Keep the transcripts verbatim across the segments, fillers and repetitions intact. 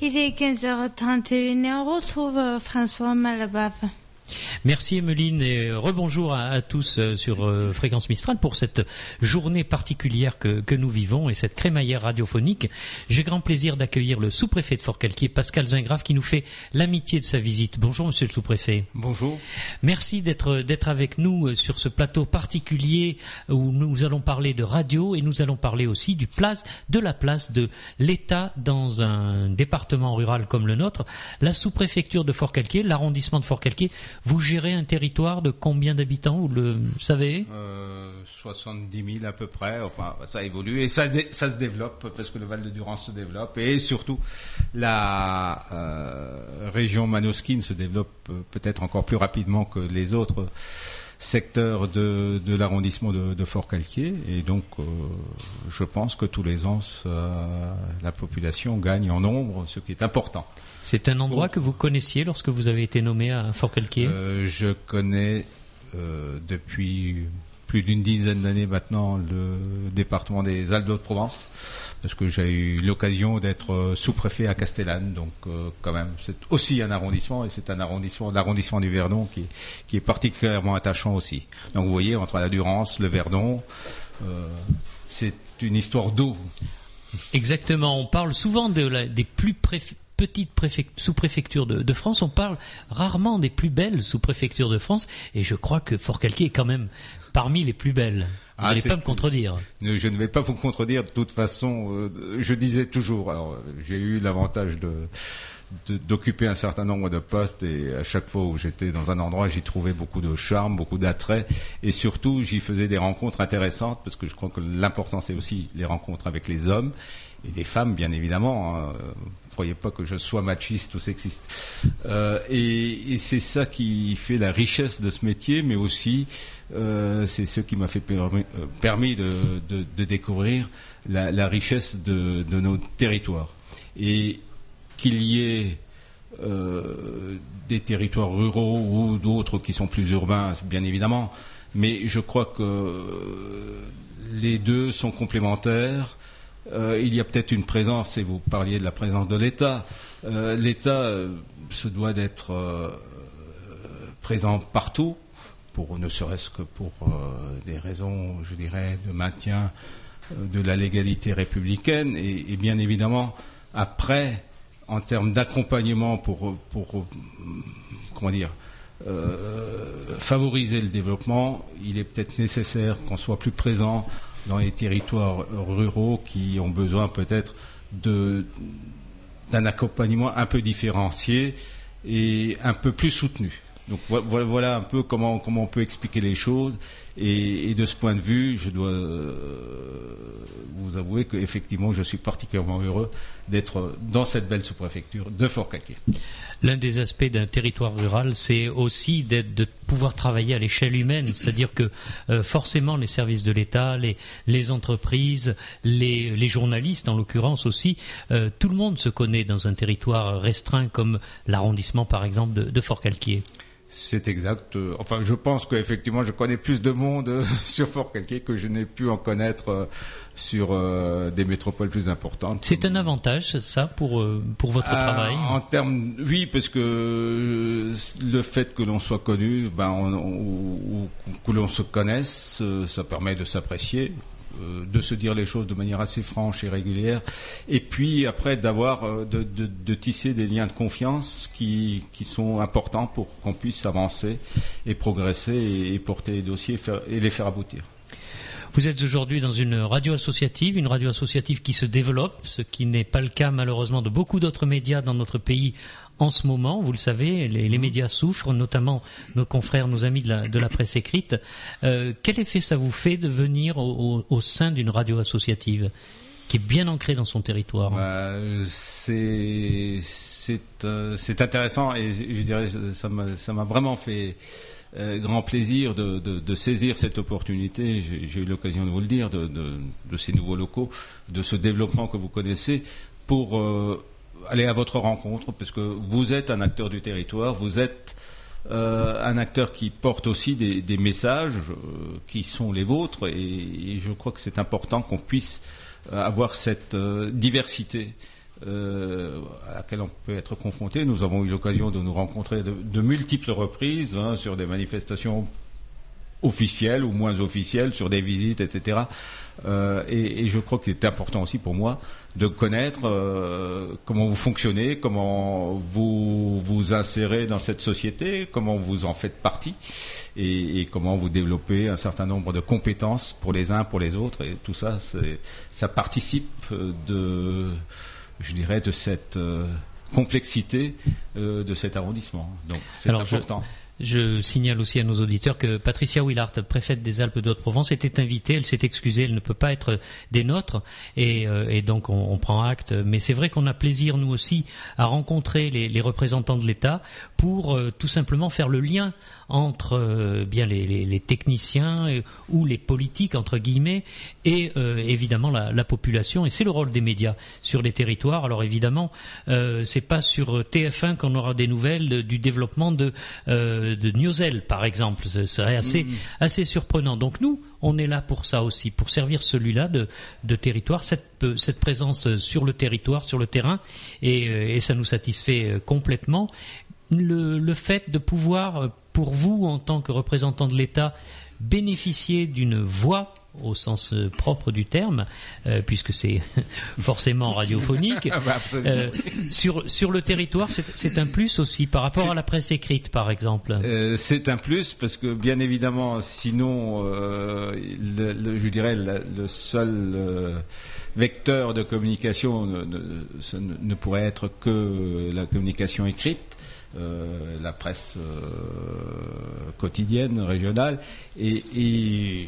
Il est quinze heures trente et une et on retrouve François Malabaf. Merci Emeline et rebonjour à, à tous sur euh, Fréquence Mistral pour cette journée particulière que, que nous vivons et cette crémaillère radiophonique. J'ai grand plaisir d'accueillir le sous-préfet de Forcalquier, Pascal Zingrave, qui nous fait l'amitié de sa visite. Bonjour monsieur le sous-préfet. Bonjour. Merci d'être, d'être avec nous sur ce plateau particulier où nous allons parler de radio et nous allons parler aussi du place, de la place de l'État dans un département rural comme le nôtre. La sous-préfecture de Forcalquier, l'arrondissement de Forcalquier. Vous gérez un territoire de combien d'habitants, vous le savez ? euh, soixante-dix mille à peu près, enfin ça évolue et ça, dé, ça se développe parce que le Val de Durance se développe et surtout la euh, région manosquine se développe peut-être encore plus rapidement que les autres secteurs de, de l'arrondissement de, de Forcalquier et donc euh, je pense que tous les ans ça, la population gagne en nombre, ce qui est important. C'est un endroit que vous connaissiez lorsque vous avez été nommé à Forcalquier ? euh, Je connais euh, depuis plus d'une dizaine d'années maintenant le département des Alpes de-Haute-Provence parce que j'ai eu l'occasion d'être sous-préfet à Castellane, donc euh, quand même c'est aussi un arrondissement et c'est un arrondissement, l'arrondissement du Verdon qui, qui est particulièrement attachant aussi. Donc vous voyez, entre la Durance, le Verdon, euh, c'est une histoire d'eau. Exactement, on parle souvent de la, des plus préfets petites sous-préfectures de, de France, on parle rarement des plus belles sous-préfectures de France, et je crois que Forcalquier est quand même parmi les plus belles. Vous n'allez ah, pas me contredire. Je ne vais pas vous contredire, de toute façon, euh, je disais toujours, alors j'ai eu l'avantage de, de, d'occuper un certain nombre de postes, et à chaque fois où j'étais dans un endroit, j'y trouvais beaucoup de charme, beaucoup d'attrait, et surtout j'y faisais des rencontres intéressantes, parce que je crois que l'important c'est aussi les rencontres avec les hommes, et les femmes bien évidemment, hein. Ne croyez pas que je sois machiste ou sexiste. Euh, et, et c'est ça qui fait la richesse de ce métier, mais aussi euh, c'est ce qui m'a fait permis, euh, permis de, de, de découvrir la, la richesse de, de nos territoires. Et qu'il y ait euh, des territoires ruraux ou d'autres qui sont plus urbains, bien évidemment, mais je crois que les deux sont complémentaires. Euh, il y a peut-être une présence, et vous parliez de la présence de l'État. Euh, L'État euh, se doit d'être euh, présent partout, pour ne serait-ce que pour euh, des raisons, je dirais, de maintien euh, de la légalité républicaine, et, et bien évidemment, après, en termes d'accompagnement pour, pour comment dire, euh, favoriser le développement, il est peut-être nécessaire qu'on soit plus présent dans les territoires ruraux qui ont besoin peut-être de, d'un accompagnement un peu différencié et un peu plus soutenu. Donc voilà, voilà un peu comment, comment on peut expliquer les choses. Et, et de ce point de vue, je dois euh, vous avouer qu'effectivement, je suis particulièrement heureux d'être dans cette belle sous-préfecture de Forcalquier. L'un des aspects d'un territoire rural, c'est aussi d'être, de pouvoir travailler à l'échelle humaine, c'est-à-dire que euh, forcément les services de l'État, les, les entreprises, les, les journalistes en l'occurrence aussi, euh, tout le monde se connaît dans un territoire restreint comme l'arrondissement par exemple de, de Forcalquier. C'est exact. Enfin, je pense qu'effectivement, je connais plus de monde sur Forcalquier que je n'ai pu en connaître sur euh, des métropoles plus importantes. C'est un avantage, ça, pour euh, pour votre euh, travail. En termes, oui, parce que le fait que l'on soit connu, ben, on, on, ou que l'on se connaisse, ça permet de s'apprécier, de se dire les choses de manière assez franche et régulière, et puis après d'avoir de, de, de tisser des liens de confiance qui, qui sont importants pour qu'on puisse avancer et progresser et, et porter les dossiers et, faire, et les faire aboutir. Vous êtes aujourd'hui dans une radio associative, une radio associative qui se développe, ce qui n'est pas le cas malheureusement de beaucoup d'autres médias dans notre pays en ce moment. Vous le savez, les, les médias souffrent, notamment nos confrères, nos amis de la, de la presse écrite. Euh, quel effet ça vous fait de venir au, au, au sein d'une radio associative qui est bien ancrée dans son territoire? Bah, c'est, c'est, euh, c'est intéressant et je dirais ça m'a, ça m'a vraiment fait Euh, grand plaisir de, de, de saisir cette opportunité, j'ai, j'ai eu l'occasion de vous le dire, de, de, de ces nouveaux locaux, de ce développement que vous connaissez, pour euh, aller à votre rencontre, parce que vous êtes un acteur du territoire, vous êtes euh, un acteur qui porte aussi des, des messages euh, qui sont les vôtres, et, et je crois que c'est important qu'on puisse euh, avoir cette euh, diversité euh, à laquelle on peut être confronté. Nous avons eu l'occasion de nous rencontrer de, de multiples reprises hein, sur des manifestations officielles ou moins officielles, sur des visites, et cetera. Euh, et, et je crois qu'il est important aussi pour moi de connaître euh, comment vous fonctionnez, comment vous vous insérez dans cette société, comment vous en faites partie et, et comment vous développez un certain nombre de compétences pour les uns, pour les autres. Et tout ça, c'est, ça participe de, je dirais, de cette euh, complexité euh, de cet arrondissement. Donc c'est Alors important. Je... Je signale aussi à nos auditeurs que Patricia Willart, préfète des Alpes de Haute-Provence, était invitée. Elle s'est excusée, elle ne peut pas être des nôtres, et, euh, et donc on, on prend acte. Mais c'est vrai qu'on a plaisir, nous aussi, à rencontrer les, les représentants de l'État pour euh, tout simplement faire le lien entre euh, bien les, les, les techniciens euh, ou les politiques entre guillemets et euh, évidemment la, la population. Et c'est le rôle des médias sur les territoires. Alors évidemment, euh, c'est pas sur T F un qu'on aura des nouvelles de, du développement de euh, de Newsel par exemple. Ce serait assez mmh. assez surprenant. Donc nous, on est là pour ça aussi, pour servir celui-là de, de territoire, cette, cette présence sur le territoire, sur le terrain, et, et ça nous satisfait complètement. Le, le fait de pouvoir, pour vous, en tant que représentant de l'État, bénéficier d'une voix au sens propre du terme, euh, puisque c'est forcément radiophonique, euh, sur, sur le territoire, c'est, c'est un plus aussi par rapport c'est, à la presse écrite, par exemple. Euh, c'est un plus parce que, bien évidemment, sinon, euh, le, le, je dirais, le, le seul euh, vecteur de communication ne, ne, ne pourrait être que la communication écrite. Euh, la presse euh, quotidienne, régionale, et, et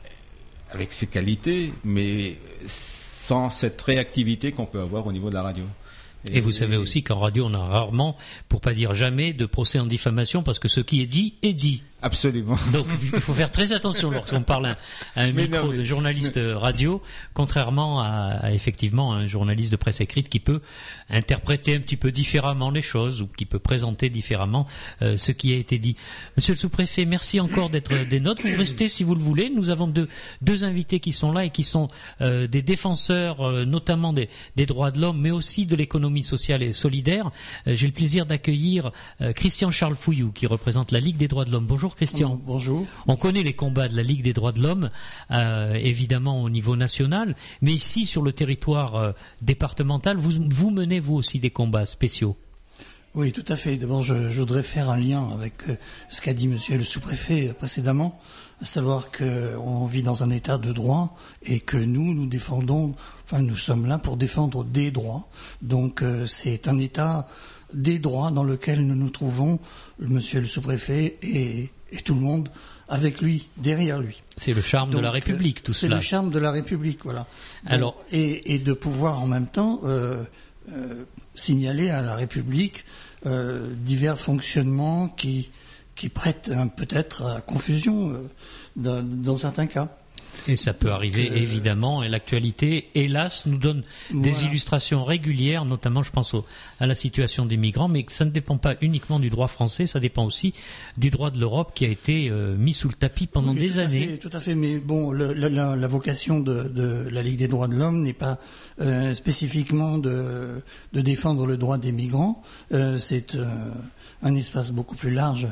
avec ses qualités, mais sans cette réactivité qu'on peut avoir au niveau de la radio. Et, et vous savez aussi qu'en radio, on a rarement, pour pas dire jamais, de procès en diffamation, parce que ce qui est dit, est dit. Absolument. Donc il faut faire très attention lorsqu'on parle à, à un mais micro non, mais... de journaliste radio, contrairement à, à effectivement un journaliste de presse écrite qui peut interpréter un petit peu différemment les choses ou qui peut présenter différemment euh, ce qui a été dit. Monsieur le sous-préfet, merci encore d'être des nôtres. Vous restez si vous le voulez. Nous avons deux, deux invités qui sont là et qui sont euh, des défenseurs euh, notamment des, des droits de l'homme, mais aussi de l'économie sociale et solidaire. Euh, j'ai le plaisir d'accueillir euh, Christian Charles Fouillou qui représente la Ligue des droits de l'homme. Bonjour Christian. Bonjour. On connaît les combats de la Ligue des droits de l'homme, euh, évidemment au niveau national, mais ici sur le territoire euh, départemental, vous, vous menez vous aussi des combats spéciaux. Oui, tout à fait. D'abord, je, je voudrais faire un lien avec euh, ce qu'a dit Monsieur le sous-préfet précédemment, à savoir qu'on vit dans un état de droit et que nous, nous défendons, enfin nous sommes là pour défendre des droits. Donc euh, c'est un état des droits dans lequel nous nous trouvons, Monsieur le sous-préfet et, et tout le monde avec lui, derrière lui. C'est le charme Donc, de la République, tout c'est cela. C'est le charme de la République, voilà. Alors, Donc, et, et de pouvoir en même temps euh, euh, signaler à la République euh, divers fonctionnements qui, qui prêtent hein, peut-être à confusion euh, dans, dans certains cas. Et ça peut arriver, euh, évidemment, et l'actualité, hélas, nous donne voilà. des illustrations régulières, notamment, je pense au, à la situation des migrants, mais ça ne dépend pas uniquement du droit français, ça dépend aussi du droit de l'Europe qui a été euh, mis sous le tapis pendant oui, des tout années. À fait, tout à fait, mais bon, le, la, la, la vocation de, de la Ligue des droits de l'homme n'est pas euh, spécifiquement de, de défendre le droit des migrants, euh, c'est euh, un espace beaucoup plus large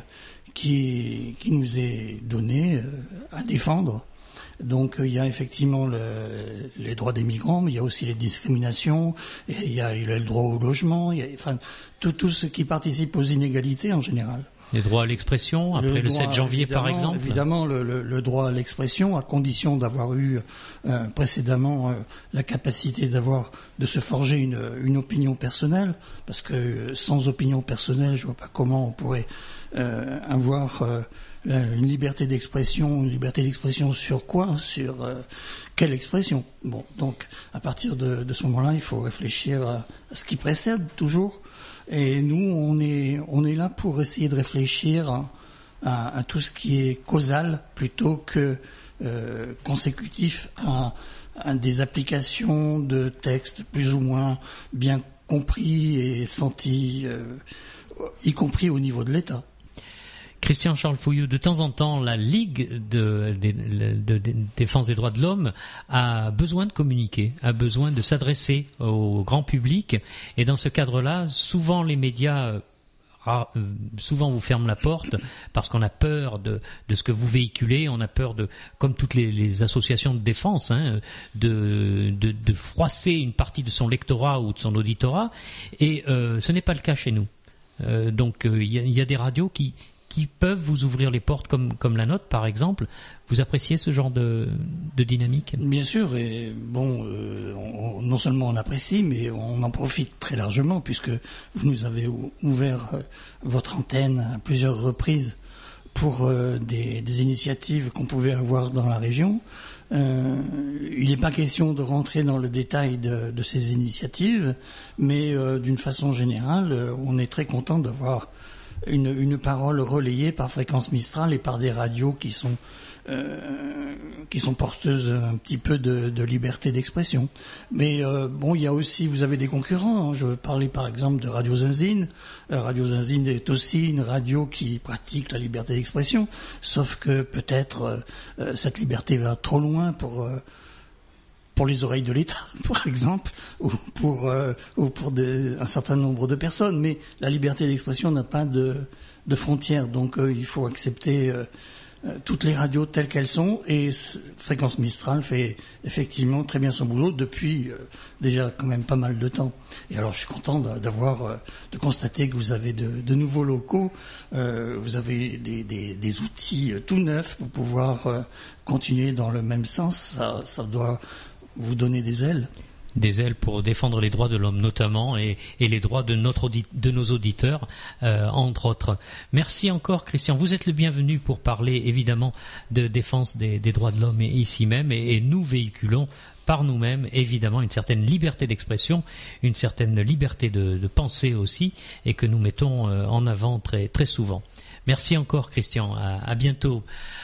qui, qui nous est donné euh, à défendre. Donc il y a effectivement le, les droits des migrants, mais il y a aussi les discriminations, et il y a, il y a le droit au logement, il y a, enfin tout, tout ce qui participe aux inégalités en général. Les droits à l'expression, après le, le droit, sept janvier par exemple. Évidemment, le, le, le droit à l'expression, à condition d'avoir eu euh, précédemment euh, la capacité d'avoir de se forger une, une opinion personnelle, parce que sans opinion personnelle, je vois pas comment on pourrait euh, avoir euh, une liberté d'expression, une liberté d'expression sur quoi? Sur euh, quelle expression? Bon, donc à partir de, de ce moment-là, il faut réfléchir à, à ce qui précède toujours. Et nous, on est on est là pour essayer de réfléchir à, à, à tout ce qui est causal plutôt que euh, consécutif à, à des applications de textes plus ou moins bien compris et sentis, euh, y compris au niveau de l'État. Christian Charles Fouillou, de temps en temps, la Ligue de, de, de, de, de défense des droits de l'homme a besoin de communiquer, a besoin de s'adresser au grand public. Et dans ce cadre-là, souvent les médias, euh, souvent vous ferment la porte parce qu'on a peur de, de ce que vous véhiculez. On a peur de, comme toutes les, les associations de défense, hein, de, de, de froisser une partie de son lectorat ou de son auditorat. Et euh, ce n'est pas le cas chez nous. Euh, donc il euh, y, y a des radios qui qui peuvent vous ouvrir les portes comme comme la nôtre par exemple. Vous appréciez ce genre de de dynamique? Bien sûr, et bon, euh, on, non seulement on apprécie, mais on en profite très largement puisque vous nous avez ouvert euh, votre antenne à plusieurs reprises pour euh, des, des initiatives qu'on pouvait avoir dans la région. Euh, il n'est pas question de rentrer dans le détail de, de ces initiatives, mais euh, d'une façon générale, euh, on est très content d'avoir une, une parole relayée par Fréquence Mistral et par des radios qui sont euh, qui sont porteuses un petit peu de, de liberté d'expression. Mais euh, bon, il y a aussi, vous avez des concurrents. Hein. Je veux parler par exemple de Radio Zinzine. Euh, Radio Zinzine est aussi une radio qui pratique la liberté d'expression, sauf que peut-être euh, cette liberté va trop loin pour euh, pour les oreilles de l'État, par exemple, ou pour euh, ou pour des, un certain nombre de personnes. Mais la liberté d'expression n'a pas de, de frontières, donc euh, il faut accepter euh, euh, toutes les radios telles qu'elles sont. Et Fréquence Mistral fait effectivement très bien son boulot depuis euh, déjà quand même pas mal de temps. Et alors je suis content d'avoir euh, de constater que vous avez de, de nouveaux locaux, euh, vous avez des, des, des outils euh, tout neufs pour pouvoir euh, continuer dans le même sens. Ça, ça doit vous donner des ailes. Des ailes pour défendre les droits de l'homme notamment et, et les droits de, notre audi- de nos auditeurs, euh, entre autres. Merci encore Christian. Vous êtes le bienvenu pour parler évidemment de défense des, des droits de l'homme ici même et, et nous véhiculons par nous-mêmes évidemment une certaine liberté d'expression, une certaine liberté de, de penser aussi et que nous mettons euh, en avant très, très souvent. Merci encore Christian. À, à bientôt.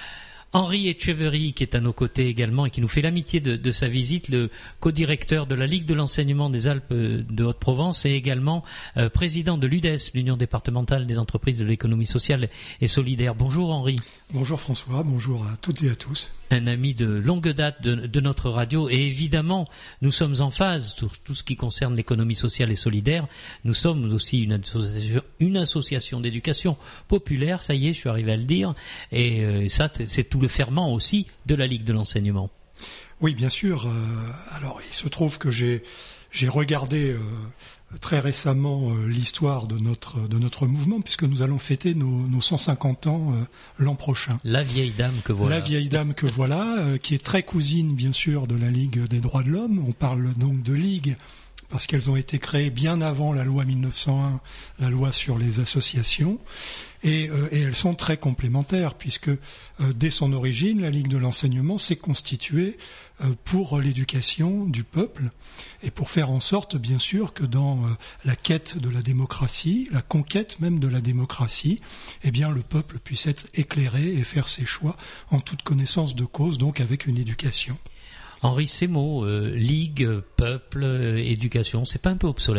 Henri Etcheverry, qui est à nos côtés également et qui nous fait l'amitié de, de sa visite, le co-directeur de la Ligue de l'enseignement des Alpes de Haute-Provence et également euh, président de l'U D E S, l'Union départementale des entreprises de l'économie sociale et solidaire. Bonjour Henri. Bonjour François, bonjour à toutes et à tous. Un ami de longue date de, de notre radio et évidemment nous sommes en phase sur tout ce qui concerne l'économie sociale et solidaire. Nous sommes aussi une association, une association d'éducation populaire, ça y est, je suis arrivé à le dire, et euh, ça c'est tout le ferment aussi de la Ligue de l'enseignement. Oui, bien sûr. Euh, alors il se trouve que j'ai j'ai regardé euh, très récemment euh, l'histoire de notre de notre mouvement puisque nous allons fêter nos, nos cent cinquante ans euh, l'an prochain. La vieille dame que voilà. La vieille dame que voilà, euh, qui est très cousine bien sûr de la Ligue des droits de l'homme. On parle donc de Ligue parce qu'elles ont été créées bien avant la loi mille neuf cent un, la loi sur les associations. Et, euh, et elles sont très complémentaires puisque euh, dès son origine, la Ligue de l'enseignement s'est constituée euh, pour l'éducation du peuple et pour faire en sorte, bien sûr, que dans euh, la quête de la démocratie, la conquête même de la démocratie, eh bien, le peuple puisse être éclairé et faire ses choix en toute connaissance de cause, donc avec une éducation. Henri, ces mots, euh, ligue, peuple, euh, éducation, c'est pas un peu obsolète ?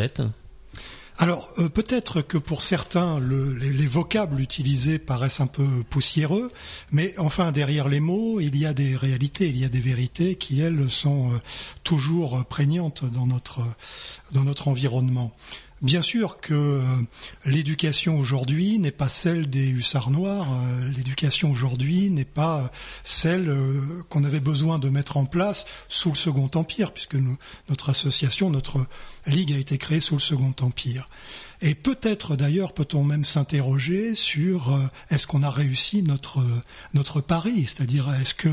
Alors euh, peut-être que pour certains le, les, les vocables utilisés paraissent un peu poussiéreux, mais enfin derrière les mots il y a des réalités, il y a des vérités qui elles sont euh, toujours prégnantes dans notre dans notre environnement. Bien sûr que euh, l'éducation aujourd'hui n'est pas celle des hussards noirs, euh, l'éducation aujourd'hui n'est pas celle euh, qu'on avait besoin de mettre en place sous le Second Empire, puisque nous, notre association, notre ligue a été créée sous le Second Empire. Et peut-être d'ailleurs peut-on même s'interroger sur euh, est-ce qu'on a réussi notre euh, notre pari, c'est-à-dire est-ce que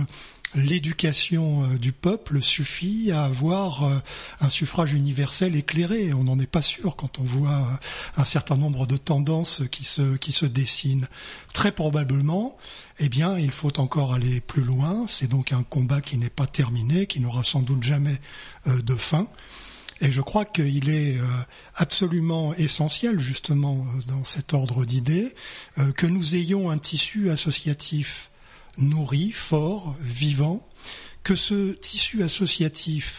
l'éducation du peuple suffit à avoir un suffrage universel éclairé. On n'en est pas sûr quand on voit un certain nombre de tendances qui se, qui se dessinent. Très probablement, eh bien, il faut encore aller plus loin. C'est donc un combat qui n'est pas terminé, qui n'aura sans doute jamais de fin. Et je crois qu'il est absolument essentiel, justement, dans cet ordre d'idées, que nous ayons un tissu associatif nourri, fort, vivant, que ce tissu associatif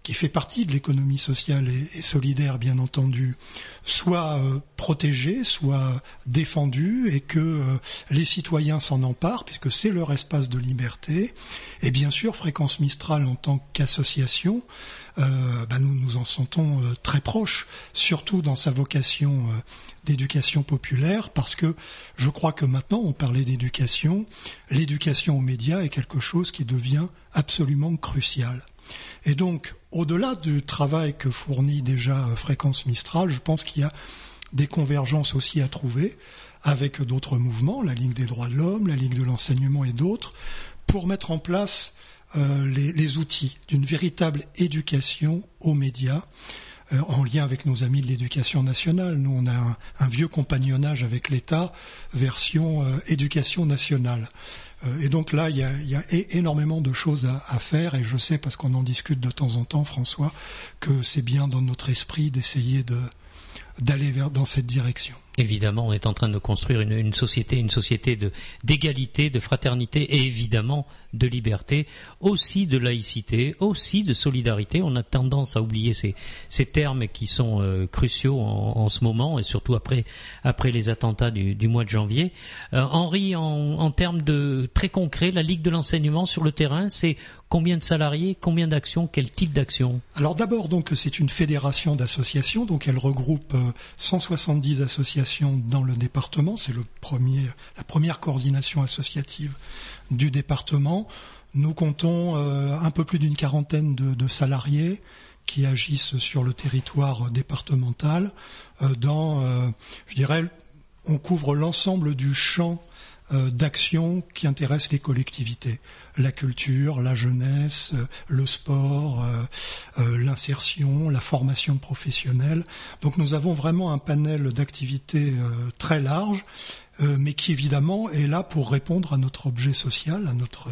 qui fait partie de l'économie sociale et, et solidaire, bien entendu, soit euh, protégée, soit défendue, et que euh, les citoyens s'en emparent, puisque c'est leur espace de liberté. Et bien sûr, Fréquence Mistral, en tant qu'association, euh, bah nous nous en sentons euh, très proches, surtout dans sa vocation euh, d'éducation populaire, parce que je crois que maintenant, on parlait d'éducation, l'éducation aux médias est quelque chose qui devient absolument crucial. Et donc, au-delà du travail que fournit déjà Fréquence Mistral, je pense qu'il y a des convergences aussi à trouver avec d'autres mouvements, la Ligue des droits de l'homme, la Ligue de l'enseignement et d'autres, pour mettre en place euh, les, les outils d'une véritable éducation aux médias, euh, en lien avec nos amis de l'éducation nationale. Nous, on a un, un vieux compagnonnage avec l'État, version euh, éducation nationale. Et donc là, il y a, il y a énormément de choses à, à faire, et je sais, parce qu'on en discute de temps en temps, François, que c'est bien dans notre esprit d'essayer de, d'aller vers, dans cette direction. Évidemment, on est en train de construire une, une société, une société de, d'égalité, de fraternité et évidemment de liberté, aussi de laïcité, aussi de solidarité. On a tendance à oublier ces, ces termes qui sont euh, cruciaux en, en ce moment, et surtout après, après les attentats du, du mois de janvier. Euh, Henri, en, en termes de très concret, la Ligue de l'enseignement sur le terrain, c'est combien de salariés, combien d'actions, quel type d'actions? Alors d'abord, donc, c'est une fédération d'associations, donc elle regroupe euh, cent soixante-dix associations dans le département. C'est le premier, la première coordination associative du département. Nous comptons euh, un peu plus d'une quarantaine de, de salariés qui agissent sur le territoire départemental. Euh, dans, euh, je dirais, on couvre l'ensemble du champ euh, d'action qui intéresse les collectivités. La culture, la jeunesse, euh, le sport, euh, euh, l'insertion, la formation professionnelle. Donc nous avons vraiment un panel d'activités euh, très large, euh, mais qui évidemment est là pour répondre à notre objet social, à notre,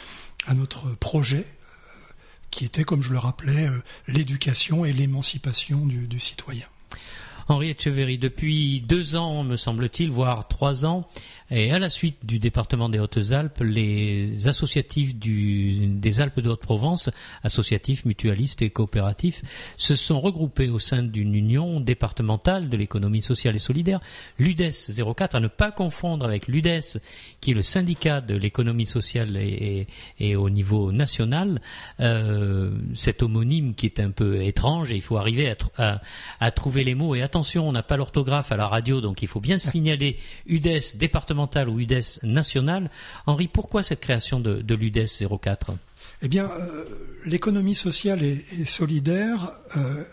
à notre projet, euh, qui était, comme je le rappelais, euh, l'éducation et l'émancipation du, du citoyen. Henri Etcheverry, depuis deux ans, me semble-t-il, voire trois ans, et à la suite du département des Hautes-Alpes, les associatifs du, des Alpes de Haute-Provence, associatifs, mutualistes et coopératifs, se sont regroupés au sein d'une union départementale de l'économie sociale et solidaire, l'U D E S zéro quatre, à ne pas confondre avec l'U D E S, qui est le syndicat de l'économie sociale et, et, et au niveau national, euh, cet homonyme qui est un peu étrange, et il faut arriver à, à, à trouver les mots. Et attention, on n'a pas l'orthographe à la radio, donc il faut bien signaler U D E S départemental ou U D E S national. Henri, pourquoi cette création de, de l'U D E S zéro quatre? Eh bien, euh, l'économie sociale et, et solidaire euh,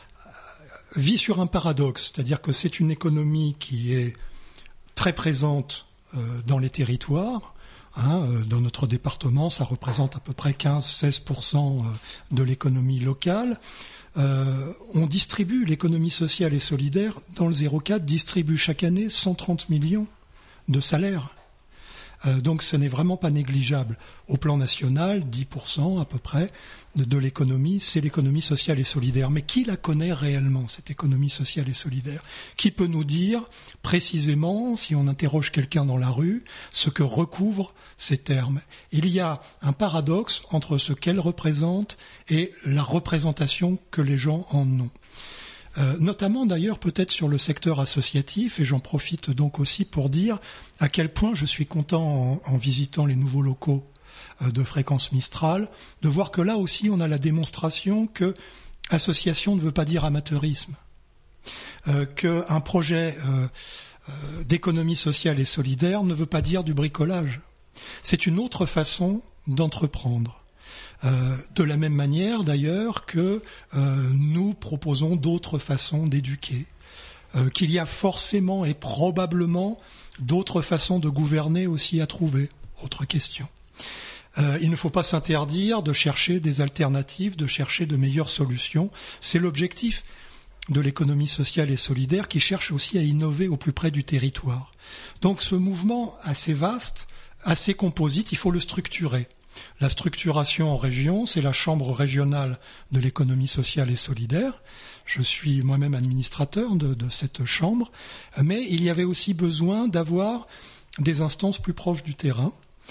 vit sur un paradoxe, c'est-à-dire que c'est une économie qui est très présente euh, dans les territoires. Hein, euh, dans notre département, ça représente à peu près quinze à seize pour cent de l'économie locale. Euh, on distribue, l'économie sociale et solidaire, dans le zéro quatre, distribue chaque année cent trente millions de salaires. Euh, donc ce n'est vraiment pas négligeable. Au plan national, dix pour cent à peu près de, de l'économie, c'est l'économie sociale et solidaire. Mais qui la connaît réellement, cette économie sociale et solidaire? Qui peut nous dire précisément, si on interroge quelqu'un dans la rue, ce que recouvrent ces termes? Il y a un paradoxe entre ce qu'elle représente et la représentation que les gens en ont. Euh, notamment d'ailleurs peut-être sur le secteur associatif, et j'en profite donc aussi pour dire à quel point je suis content en, en visitant les nouveaux locaux euh, de Fréquence Mistral, de voir que là aussi on a la démonstration que association ne veut pas dire amateurisme, euh, qu'un projet euh, euh, d'économie sociale et solidaire ne veut pas dire du bricolage. C'est une autre façon d'entreprendre. Euh, de la même manière d'ailleurs que euh, nous proposons d'autres façons d'éduquer, euh, qu'il y a forcément et probablement d'autres façons de gouverner aussi à trouver. Autre question. Euh, il ne faut pas s'interdire de chercher des alternatives, de chercher de meilleures solutions. C'est l'objectif de l'économie sociale et solidaire qui cherche aussi à innover au plus près du territoire. Donc ce mouvement assez vaste, assez composite, il faut le structurer. La structuration en région, c'est la chambre régionale de l'économie sociale et solidaire. Je suis moi-même administrateur de, de cette chambre, mais il y avait aussi besoin d'avoir des instances plus proches du terrain.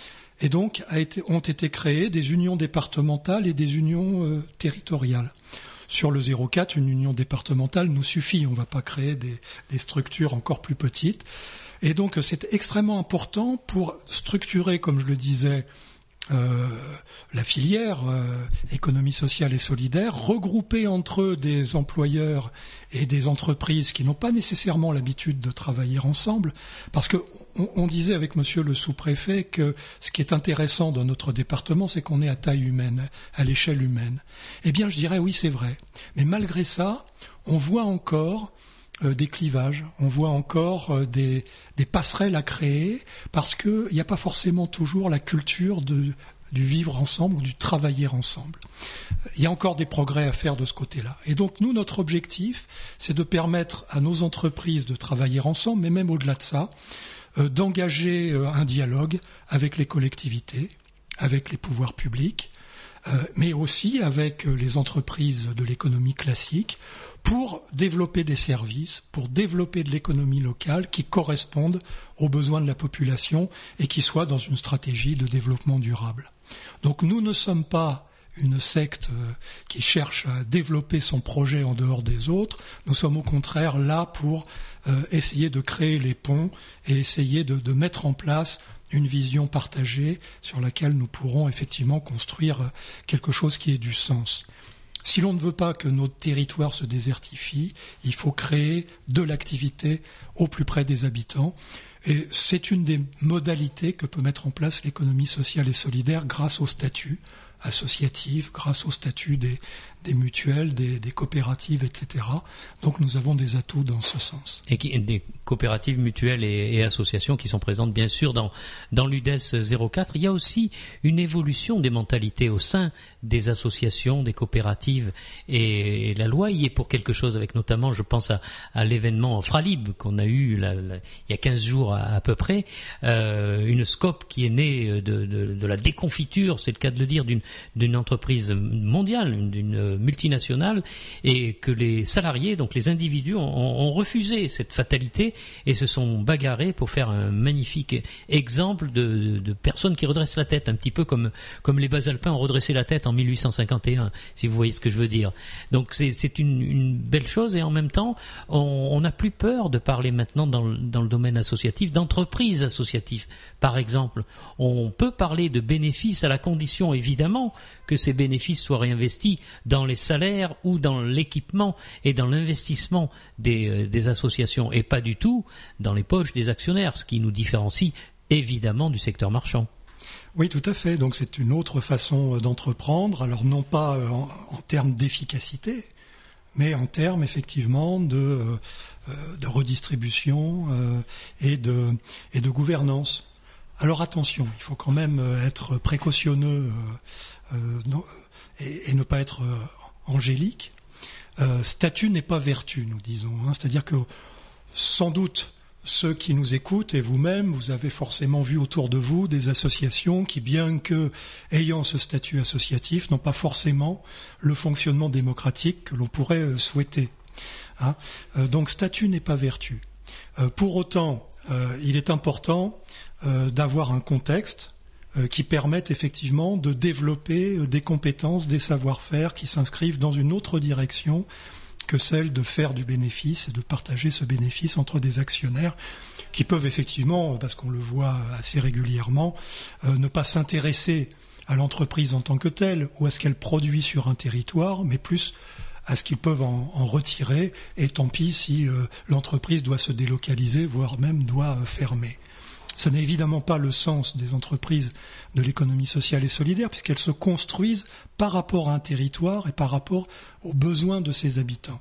Et donc a été, ont été créées des unions départementales et des unions euh, territoriales. Sur le zéro quatre, une union départementale nous suffit, on ne va pas créer des, des structures encore plus petites. Et donc c'est extrêmement important pour structurer, comme je le disais, Euh, la filière euh, économie sociale et solidaire, regrouper entre eux des employeurs et des entreprises qui n'ont pas nécessairement l'habitude de travailler ensemble, parce que on, on disait avec monsieur le sous-préfet que ce qui est intéressant dans notre département, c'est qu'on est à taille humaine, à l'échelle humaine. Eh bien, je dirais oui, c'est vrai. Mais malgré ça, on voit encore Euh, des clivages, on voit encore euh, des, des passerelles à créer, parce qu'il n'y a pas forcément toujours la culture de, du vivre ensemble ou du travailler ensemble. Il y a encore des progrès à faire de ce côté-là. Et donc nous, notre objectif, c'est de permettre à nos entreprises de travailler ensemble, mais même au-delà de ça, euh, d'engager euh, un dialogue avec les collectivités, avec les pouvoirs publics, euh, mais aussi avec euh, les entreprises de l'économie classique, pour développer des services, pour développer de l'économie locale qui correspondent aux besoins de la population et qui soient dans une stratégie de développement durable. Donc nous ne sommes pas une secte qui cherche à développer son projet en dehors des autres, nous sommes au contraire là pour euh, essayer de créer les ponts et essayer de, de mettre en place une vision partagée sur laquelle nous pourrons effectivement construire quelque chose qui ait du sens. Si l'on ne veut pas que notre territoire se désertifie, il faut créer de l'activité au plus près des habitants. Et c'est une des modalités que peut mettre en place l'économie sociale et solidaire grâce au statut associatif, grâce au statut des, des mutuelles, des, des coopératives, et cetera. Donc nous avons des atouts dans ce sens. Et qui, des coopératives, mutuelles et, et associations qui sont présentes bien sûr dans, dans l'U D E S zéro quatre. Il y a aussi une évolution des mentalités au sein des associations, des coopératives, et, et la loi y est pour quelque chose, avec notamment, je pense à, à l'événement Fralib qu'on a eu la, la, il y a quinze jours à, à peu près, euh, une scope qui est née de, de, de la déconfiture, c'est le cas de le dire, d'une d'une entreprise mondiale, d'une multinationale, et que les salariés, donc les individus, ont, ont refusé cette fatalité et se sont bagarrés pour faire un magnifique exemple de, de personnes qui redressent la tête, un petit peu comme, comme les Basalpins ont redressé la tête en mille huit cent cinquante et un, si vous voyez ce que je veux dire. Donc c'est, c'est une, une belle chose, et en même temps, on n'a plus peur de parler maintenant dans, dans le domaine associatif, d'entreprises associatives. Par exemple, on peut parler de bénéfices à la condition, évidemment, que ces bénéfices soient réinvestis dans les salaires ou dans l'équipement et dans l'investissement des, euh, des associations, et pas du tout dans les poches des actionnaires, ce qui nous différencie évidemment du secteur marchand. Oui, tout à fait. Donc c'est une autre façon d'entreprendre, alors non pas en, en termes d'efficacité, mais en termes effectivement de, euh, de redistribution euh, et, de, et de gouvernance. Alors attention, il faut quand même être précautionneux euh, euh, non, et, et ne pas être euh, angélique. Euh, statut n'est pas vertu, nous disons. Hein, c'est-à-dire que sans doute ceux qui nous écoutent et vous-même, vous avez forcément vu autour de vous des associations qui, bien que ayant ce statut associatif, n'ont pas forcément le fonctionnement démocratique que l'on pourrait euh, souhaiter. Hein, euh, donc statut n'est pas vertu. Euh, pour autant, euh, il est important euh, d'avoir un contexte euh, qui permette effectivement de développer euh, des compétences, des savoir-faire qui s'inscrivent dans une autre direction que celle de faire du bénéfice et de partager ce bénéfice entre des actionnaires qui peuvent effectivement, parce qu'on le voit assez régulièrement, euh, ne pas s'intéresser à l'entreprise en tant que telle ou à ce qu'elle produit sur un territoire, mais plus à ce qu'ils peuvent en, en retirer, et tant pis si euh, l'entreprise doit se délocaliser, voire même doit euh, fermer. Ça n'est évidemment pas le sens des entreprises de l'économie sociale et solidaire, puisqu'elles se construisent par rapport à un territoire et par rapport aux besoins de ses habitants.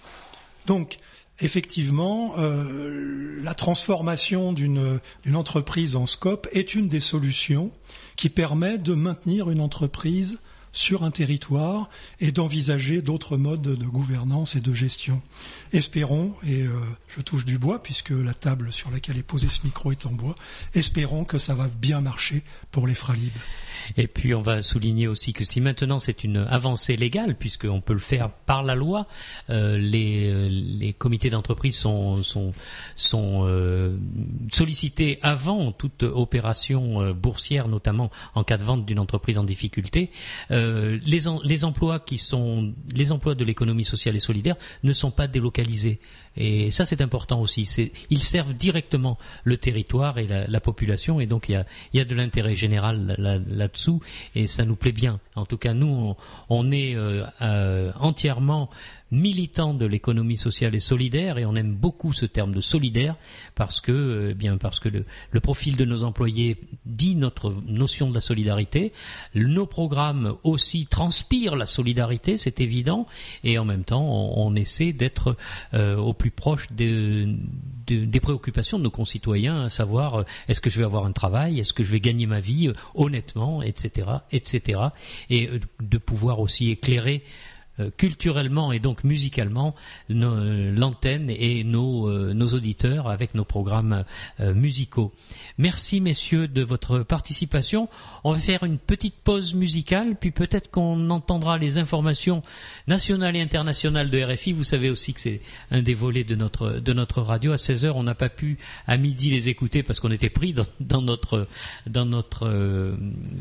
Donc, effectivement, euh, la transformation d'une, d'une entreprise en scope est une des solutions qui permet de maintenir une entreprise sur un territoire et d'envisager d'autres modes de gouvernance et de gestion. Espérons, et euh, je touche du bois puisque la table sur laquelle est posé ce micro est en bois, espérons que ça va bien marcher pour les Fralib. Et puis on va souligner aussi que si maintenant c'est une avancée légale, puisqu'on peut le faire par la loi, euh, les, les comités d'entreprise sont, sont, sont euh, sollicités avant toute opération euh, boursière, notamment en cas de vente d'une entreprise en difficulté. Euh, les, en, les emplois qui sont les emplois de l'économie sociale et solidaire ne sont pas délocalisés. Et ça, c'est important aussi. C'est, ils servent directement le territoire et la, la population, et donc il y a, il y a de l'intérêt général là, là-dessous, et ça nous plaît bien. En tout cas, nous, on, on est euh, euh, entièrement militants de l'économie sociale et solidaire, et on aime beaucoup ce terme de solidaire parce que, euh, bien parce que le, le profil de nos employés dit notre notion de la solidarité. Nos programmes aussi transpirent la solidarité, c'est évident, et en même temps, on, on essaie d'être euh, au plus proche de, de, des préoccupations de nos concitoyens, à savoir euh, est-ce que je vais avoir un travail, est-ce que je vais gagner ma vie euh, honnêtement, et cetera, et cetera, et euh, de pouvoir aussi éclairer culturellement et donc musicalement nos, l'antenne et nos, euh, nos auditeurs avec nos programmes euh, musicaux. Merci messieurs de votre participation. On va faire une petite pause musicale, puis peut-être qu'on entendra les informations nationales et internationales de R F I. Vous savez aussi que c'est un des volets de notre, de notre radio. À seize heures, on n'a pas pu à midi les écouter parce qu'on était pris dans, dans notre, dans notre euh,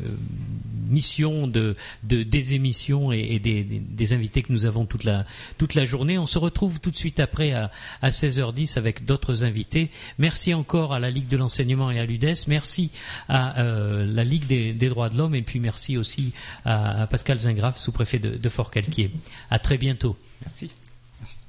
mission de, de, des émissions et, et des, des, des invités que nous avons toute la, toute la journée. On se retrouve tout de suite après à, à seize heures dix avec d'autres invités. Merci encore à la Ligue de l'enseignement et à l'U D E S. Merci à euh, la Ligue des, des droits de l'homme, et puis merci aussi à, à Pascal Zingraf, sous-préfet de, de Forcalquier. À très bientôt. Merci. Merci.